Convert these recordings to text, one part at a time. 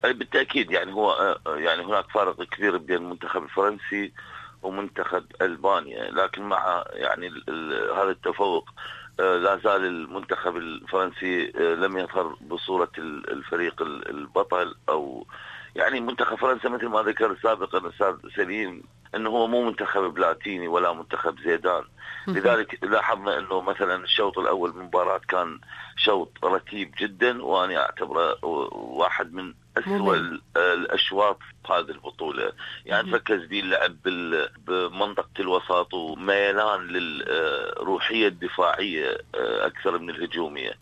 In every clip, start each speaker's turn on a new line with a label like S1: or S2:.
S1: بالتأكيد يعني هو يعني هناك فارق كبير بين المنتخب الفرنسي ومنتخب ألبانيا، لكن مع يعني هذا التفوق لا زال المنتخب الفرنسي لم يظهر بصورة الفريق البطل، أو يعني منتخب فرنسا مثل ما ذكر سابقا أستاذ سليم أنه هو مو منتخب بلاتيني ولا منتخب زيدان. لذلك لاحظنا أنه مثلا الشوط الأول من المباراة كان شوط رتيب جدا، وأنا أعتبره واحد من أسوأ الأشواط هذه البطولة. يعني فكز بيه اللعب بمنطقة الوسط وميلان للروحية الدفاعية أكثر من الهجومية.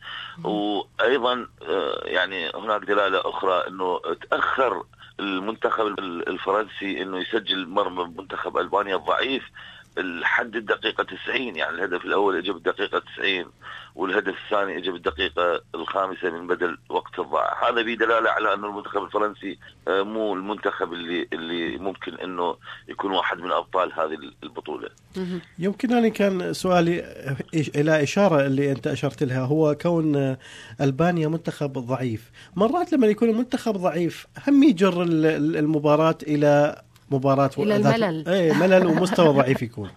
S1: وأيضا يعني هناك دلالة أخرى أنه تأخر المنتخب الفرنسي أنه يسجل مرمى منتخب ألبانيا الضعيف لحد الدقيقة 90. يعني الهدف الأول اجى بالدقيقة 90 والهدف الثاني اجى بالدقيقة 5 من بدل وقت الضائع. هذا بدلالة على أن المنتخب الفرنسي مو المنتخب اللي ممكن أنه يكون واحد من أبطال هذه البطولة.
S2: يمكن أن كان سؤالي إلى إشارة اللي أنت أشرت لها، هو كون ألبانيا منتخب ضعيف. مرات لما يكون المنتخب ضعيف هم يجر المباراة إلى مباراة
S3: إلى الملل
S2: ملل ومستوى ضعيف يكون.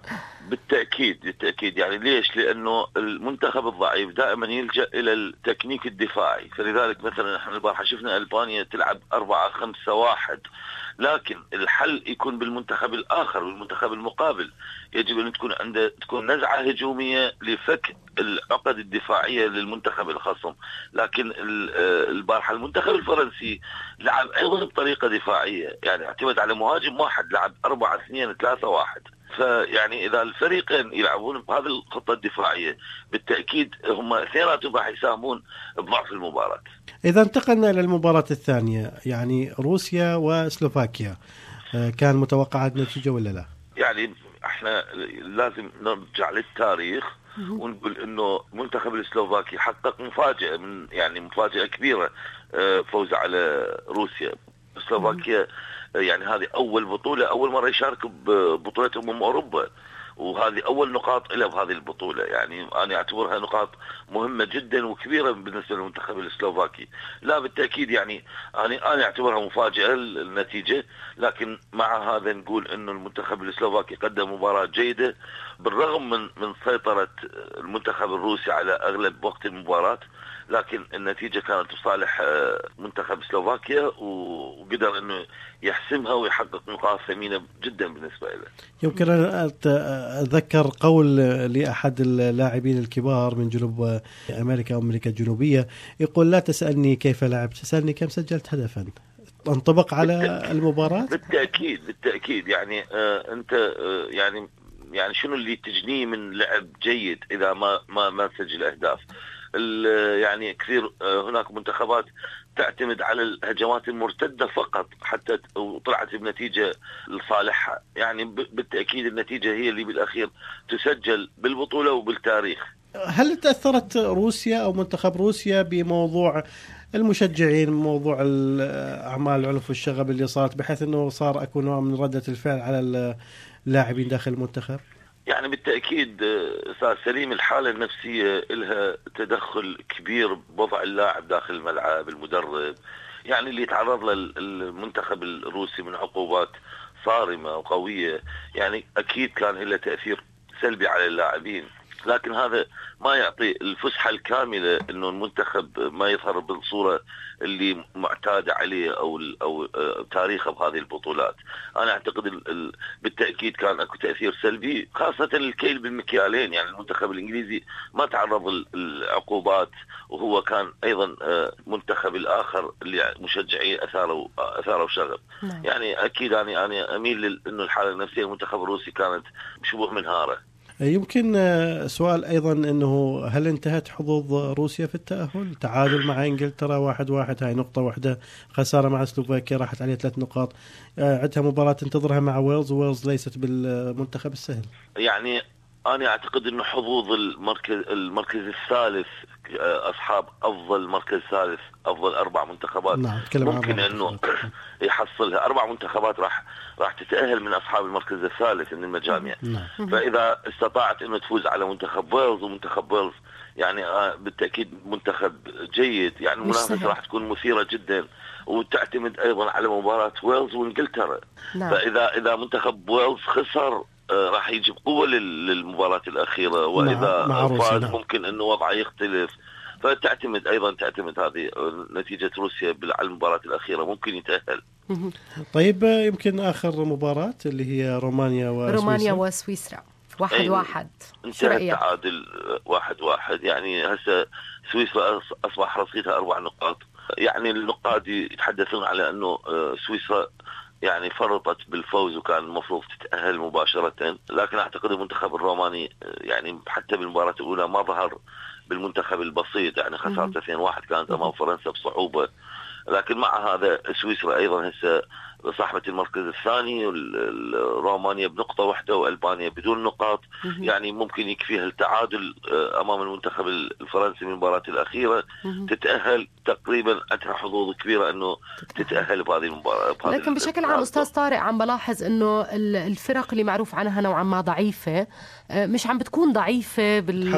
S1: بالتأكيد يعني ليش؟ لأنه المنتخب الضعيف دائما يلجأ إلى التكنيك الدفاعي. فلذلك مثلا نحن البارحة شفنا ألبانيا تلعب 4-5-1، لكن الحل يكون بالمنتخب الآخر، بالمنتخب المقابل. يجب أن تكون نزعة هجومية لفك العقد الدفاعية للمنتخب الخصم. لكن البارحة المنتخب الفرنسي لعب أيضا بطريقة دفاعية، يعني اعتمد على مهاجم واحد، لعب 4-2-3-1. فيعني إذا الفريقين يلعبون بهذه الخطة الدفاعية بالتأكيد هم اثنيناتهم راح يساهمون بضعف المباراة.
S2: إذا انتقلنا إلى المباراة الثانية، يعني روسيا وسلوفاكيا، كان متوقع النتيجة ولا لا؟
S1: يعني احنا لازم نرجع للتاريخ ونقول انه منتخب السلوفاكي حقق مفاجأة، يعني مفاجأة كبيرة، فوز على روسيا. سلوفاكيا يعني هذه أول بطولة، أول مرة يشارك ببطولة أوروبا، وهذه أول نقاط له بهذه البطولة. يعني أنا أعتبرها نقاط مهمة جدا وكبيرة بالنسبة للمنتخب السلوفاكي. لا بالتأكيد يعني أنا أعتبرها مفاجأة النتيجة، لكن مع هذا نقول إنه المنتخب السلوفاكي قدم مباراة جيدة بالرغم من سيطرة المنتخب الروسي على أغلب وقت المباراة. لكن النتيجة كانت بصالح منتخب سلوفاكيا، وقدر انه يحسمها ويحقق نقاط ثمينة جدا بالنسبة له.
S2: يمكن أن أتذكر قول لأحد اللاعبين الكبار من جنوب أمريكا أو أمريكا الجنوبية، يقول: لا تسألني كيف لعبت، تسألني كم سجلت هدفا. انطبق على المباراة؟
S1: بالتأكيد يعني أنت يعني شنو اللي تجنيه من لعب جيد إذا ما تسجل أهداف؟ يعني كثير هناك منتخبات تعتمد على الهجمات المرتدة فقط حتى وطلعت بنتيجة لصالحها. يعني بالتأكيد النتيجة هي اللي بالأخير تسجل بالبطولة وبالتاريخ.
S2: هل تأثرت روسيا أو منتخب روسيا بموضوع المشجعين، موضوع أعمال العنف والشغب اللي صارت، بحيث أنه صار أكون نوع من ردة الفعل على اللاعبين داخل المنتخب؟
S1: يعني بالتأكيد أستاذ سليم الحالة النفسية لها تدخل كبير بوضع اللاعب داخل الملعب، المدرب. يعني اللي يتعرض للمنتخب الروسي من عقوبات صارمة وقوية يعني أكيد كان له تأثير سلبي على اللاعبين، لكن هذا ما يعطي الفسحة الكاملة انه المنتخب ما يظهر بالصورة اللي معتادة عليه او تاريخه بهذه البطولات. انا اعتقد بالتأكيد كان اكو تأثير سلبي، خاصة الكيل بالمكيالين. يعني المنتخب الانجليزي ما تعرض العقوبات، وهو كان ايضا منتخب الاخر اللي مشجعي اثاروا شغب. يعني اكيد انا اميل انه الحالة النفسية المنتخب الروسي كانت شبه منهارة.
S2: يمكن سؤال أيضا أنه هل انتهت حظوظ روسيا في التأهل؟ تعادل مع إنجلترا 1-1، هاي نقطة واحدة. خسارة مع سلوفاكيا راحت عليها 3 نقاط. عندها مباراة تنتظرها مع ويلز ليست بالمنتخب السهل.
S1: يعني أنا أعتقد أنه حظوظ المركز الثالث، أصحاب أفضل مركز ثالث، أفضل 4 منتخبات، ممكن أنه يحصلها 4 منتخبات راح تتأهل من أصحاب المركز الثالث من المجاميع. فإذا استطاعت أنه تفوز على منتخب ويلز، ومنتخب ويلز يعني بالتأكيد منتخب جيد، يعني المنافسة راح تكون مثيرة جدا وتعتمد ايضا على مباراة ويلز وانجلترا.
S3: نعم.
S1: فاذا منتخب ويلز خسر راح يجيب قوة للمباراة الأخيرة، وإذا فاز ممكن أنه وضعه يختلف. فتعتمد هذه نتيجة روسيا على المباراة الأخيرة ممكن يتأهل.
S2: طيب يمكن آخر مباراة اللي هي رومانيا
S3: وسويسرا 1-1
S1: انتهى التعادل 1-1. يعني هسه سويسرا أصبح رصيدها 4 نقاط. يعني النقاد يتحدثون على أنه سويسرا يعني فرطت بالفوز وكان المفروض تتأهل مباشرة، لكن أعتقد المنتخب الروماني يعني حتى بالمباراة الأولى ما ظهر بالمنتخب البسيط، يعني خسارة 2-1 كانت أمام فرنسا بصعوبة. لكن مع هذا سويسرا أيضا هسه صاحبة المركز الثاني، رومانيا بنقطة واحدة وألبانيا بدون نقاط. يعني ممكن يكفيها التعادل أمام المنتخب الفرنسي من المباراة الأخيرة تتأهل. تقريبا عندها حظوظ كبيرة أنه تتأهل بهذه المباراة.
S3: لكن بشكل عام أستاذ طارق عم بلاحظ أنه الفرق اللي معروف عنها نوعا ما ضعيفة مش عم بتكون ضعيفة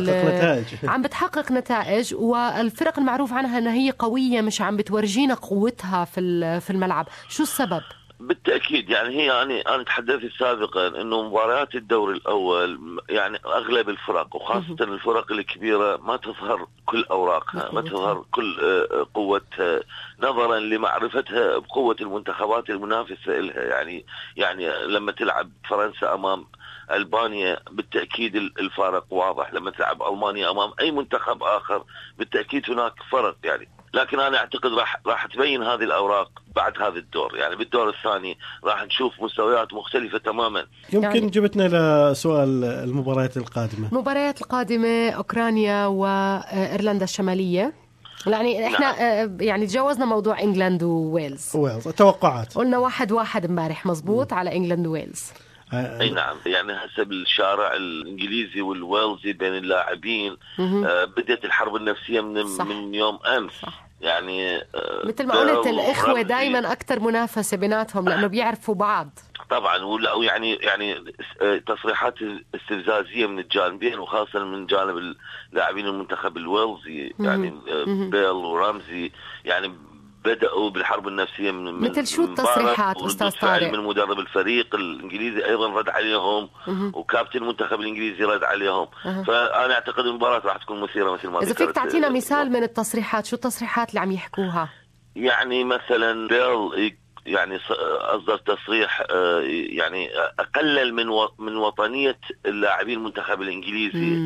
S3: عم بتحقق نتائج، والفرق المعروف عنها أنها هي قوية مش عم بتورجينا قوتها في الملعب. شو السبب؟
S1: بالتأكيد يعني هي أنا تحدثت سابقا أنه مباريات الدور الأول يعني أغلب الفرق وخاصة الفرق الكبيرة ما تظهر كل أوراقها، ما تظهر كل قوتها نظرا لمعرفتها بقوة المنتخبات المنافسة لها. يعني لما تلعب فرنسا أمام ألبانيا بالتأكيد الفارق واضح، لما تلعب ألمانيا أمام أي منتخب آخر بالتأكيد هناك فرق يعني. لكن أنا أعتقد راح تبين هذه الأوراق بعد هذا الدور. يعني بالدور الثاني راح نشوف مستويات مختلفة تماما.
S2: يمكن يعني جبتنا لسؤال المباريات
S3: القادمة أوكرانيا وإيرلندا الشمالية. يعني احنا يعني تجاوزنا موضوع انجلند وويلز
S2: توقعات
S3: قلنا 1-1 امبارح مظبوط على انجلند وويلز.
S1: اي نعم. يعني حسب الشارع الانجليزي والويلزي بين اللاعبين بدأت الحرب النفسية من يوم امس. صح. يعني
S3: مثل ما قلت الاخوة دائما اكثر منافسة بيناتهم لانه بيعرفوا بعض طبعا.
S1: يعني تصريحات استفزازية من الجانبين وخاصة من جانب اللاعبين المنتخب الويلزي يعني بيل ورامزي يعني بدأوا بالحرب النفسية من
S3: مثل شو التصريحات أستاذ طارق؟
S1: من مدرب الفريق الإنجليزي أيضا رد عليهم وكابتن المنتخب الإنجليزي رد عليهم. فأنا أعتقد المباراة راح تكون مثيرة مثل ما
S3: إذا فيك تعطينا مثال من التصريحات، شو التصريحات اللي عم يحكوها؟
S1: يعني مثلا بيل يعني أصدر تصريح يعني أقلل من وطنية اللاعبين المنتخب الإنجليزي.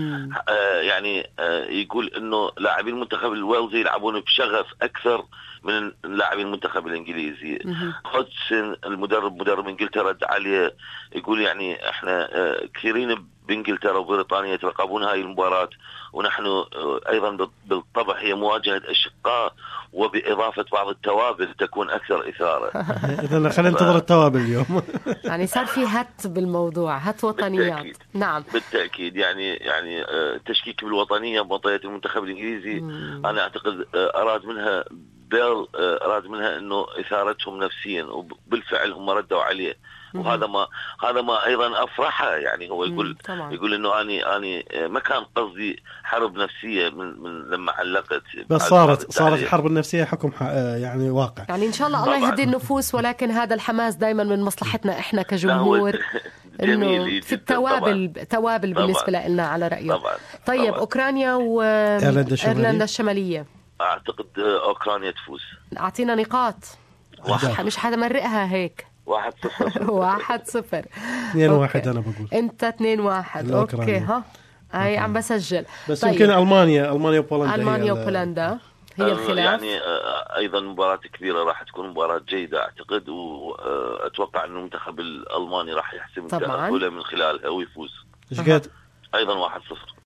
S1: يعني يقول إنه لاعبين المنتخب الويلزي يلعبون بشغف أكثر من لاعبين المنتخب الإنجليزي. هودسون مدرب إنجلترا رد عليه يقول يعني إحنا كثيرين بإنجلترا وبريطانيا يترقبون هاي المباراة، ونحن أيضا بالطبع هي مواجهة أشقاء وبإضافة بعض التوابل تكون أكثر إثارة.
S2: إذا خلينا ننتظر التوابل اليوم.
S3: يعني صار في هت بالموضوع، هت وطنيات.
S1: بالتأكيد.
S3: نعم
S1: بالتأكيد. يعني تشكيك بالوطنية بوطنية المنتخب الإنجليزي. أنا أعتقد أراد منها إنه إثارتهم نفسيا، وبالفعل هم ردوا عليه. وهذا ما ايضا افرحه. يعني هو يقول انه اني ما كان قصدي حرب نفسيه من لما علقت،
S2: بس صارت الحرب النفسيه حكم يعني واقع.
S3: يعني ان شاء الله الله يهدي النفوس، ولكن هذا الحماس دائما من مصلحتنا احنا كجمهور انه في توابل بالنسبه لنا على رايك. طيب طبعاً. اوكرانيا وايرلندا الشماليه
S1: اعتقد اوكرانيا تفوز.
S3: اعطينا نقاط. مش حدا مرقها هيك. 1-0
S2: 2-1 أنا بقول.
S3: أنت 2-1 أوكي. هاي عم بسجل.
S2: بس طيب. يمكن ألمانيا وبولندا
S3: هي الخلاف.
S1: يعني أيضا مباراة كبيرة راح تكون مباراة جيدة أعتقد، وأتوقع أن المنتخب الألماني راح يحسم التأهل من خلالها ويفوز.
S2: إيش قد؟
S1: أيضا 1-0.